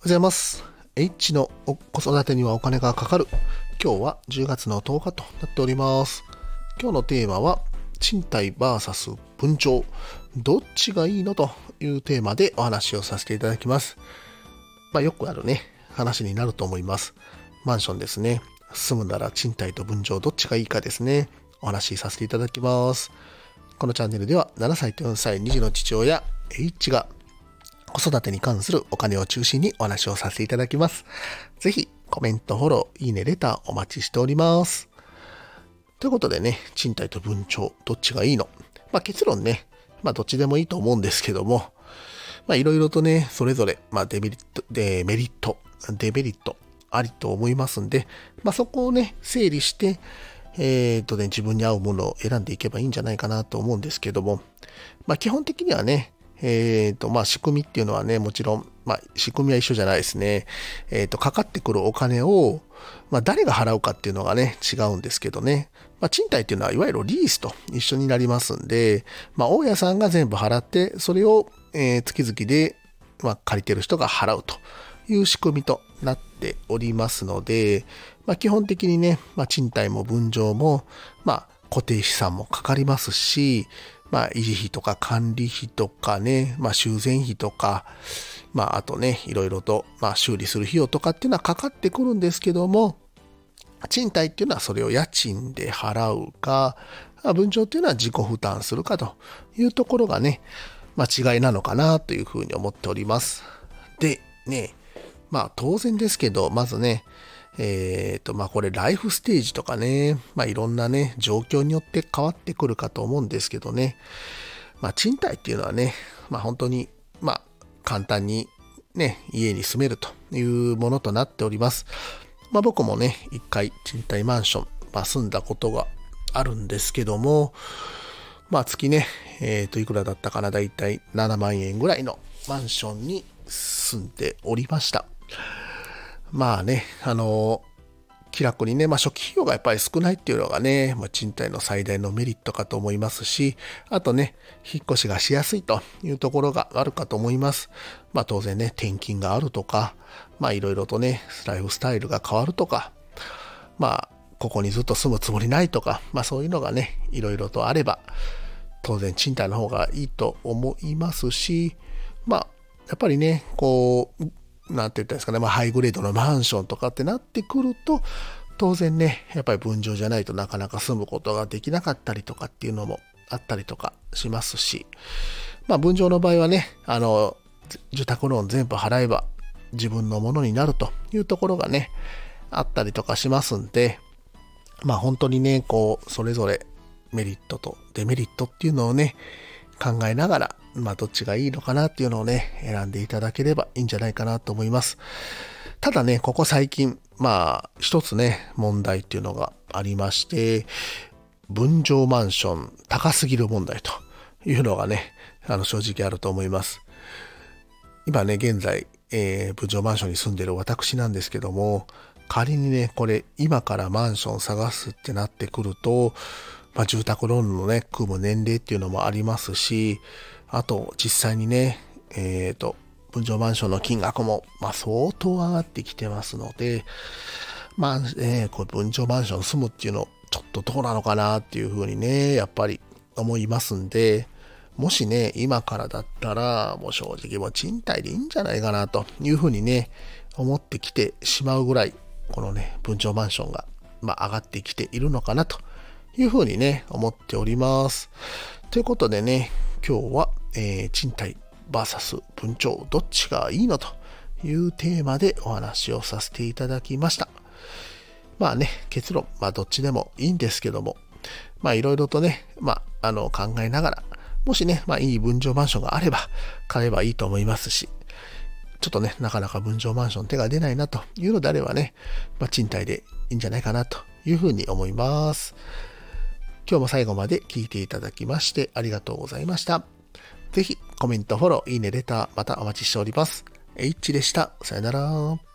ございます。H の子育てにはお金がかかる。今日は10月の10日となっております。今日のテーマは、賃貸 VS 分譲。どっちがいいのというテーマでお話をさせていただきます。よくあるね、話になると思います。マンションですね。住むなら賃貸と分譲どっちがいいかですね。お話しさせていただきます。このチャンネルでは7歳と4歳2児の父親 H が子育てに関するお金を中心にお話をさせていただきます。ぜひコメント、フォロー、いいね、レターお待ちしております。ということでね、賃貸と分譲どっちがいいの？結論ね、どっちでもいいと思うんですけども、いろいろとね、それぞれ、デメリット、デメリットありと思いますんで、そこをね、整理して、自分に合うものを選んでいけばいいんじゃないかなと思うんですけども、基本的にはね、仕組みっていうのはね、もちろん、仕組みは一緒じゃないですね。かかってくるお金を、誰が払うかっていうのがね、違うんですけどね。賃貸っていうのは、いわゆるリースと一緒になりますんで、大家さんが全部払って、それを、月々で、借りてる人が払うという仕組みとなっておりますので、基本的にね、賃貸も分譲も、固定資産もかかりますし、維持費とか管理費とかね、修繕費とか、あとね、いろいろと、修理する費用とかっていうのはかかってくるんですけども、賃貸っていうのはそれを家賃で払うか、分譲っていうのは自己負担するかというところがね、違いなのかなというふうに思っております。で、ね、当然ですけど、まずね、これライフステージとかね、いろんなね、状況によって変わってくるかと思うんですけどね、賃貸っていうのはね、本当に、簡単にね、家に住めるというものとなっております。僕もね、一回賃貸マンション、住んだことがあるんですけども、月ね、いくらだったかな、だいたい7万円ぐらいのマンションに住んでおりました。気楽にね、初期費用がやっぱり少ないっていうのがね、賃貸の最大のメリットかと思いますし、あとね、引っ越しがしやすいというところがあるかと思います。当然ね、転勤があるとか、いろいろとね、ライフスタイルが変わるとか、ここにずっと住むつもりないとか、そういうのがね、いろいろとあれば、当然賃貸の方がいいと思いますし、やっぱりね、なんて言ったんですかね、ハイグレードのマンションとかってなってくると、当然ね、やっぱり分譲じゃないとなかなか住むことができなかったりとかっていうのもあったりとかしますし、分譲の場合はね、住宅ローン全部払えば自分のものになるというところがね、あったりとかしますんで、本当にね、それぞれメリットとデメリットっていうのをね、考えながら、どっちがいいのかなっていうのをね、選んでいただければいいんじゃないかなと思います。ただね、ここ最近、一つね、問題っていうのがありまして、分譲マンション高すぎる問題というのがね、正直あると思います。今ね、現在、分譲マンションに住んでいる私なんですけども、仮にね、これ今からマンション探すってなってくると、住宅ローンのね、組む年齢っていうのもありますし、あと実際にね、分譲マンションの金額も、相当上がってきてますので、これ分譲マンション住むっていうの、ちょっとどうなのかなっていうふうにね、やっぱり思いますんで、もしね、今からだったら、もう正直もう賃貸でいいんじゃないかなというふうにね、思ってきてしまうぐらい、このね、分譲マンションが、上がってきているのかなというふうにね、思っております。ということでね、今日は、賃貸 VS 分譲どっちがいいのというテーマでお話をさせていただきました。結論、どっちでもいいんですけども、いろいろとね、考えながら、もしね、いい分譲マンションがあれば買えばいいと思いますし、ちょっとね、なかなか分譲マンション手が出ないなというのであればね、賃貸でいいんじゃないかなというふうに思います。今日も最後まで聞いていただきましてありがとうございました。ぜひコメント、フォロー、いいね、レター、またお待ちしております。H でした。さよなら。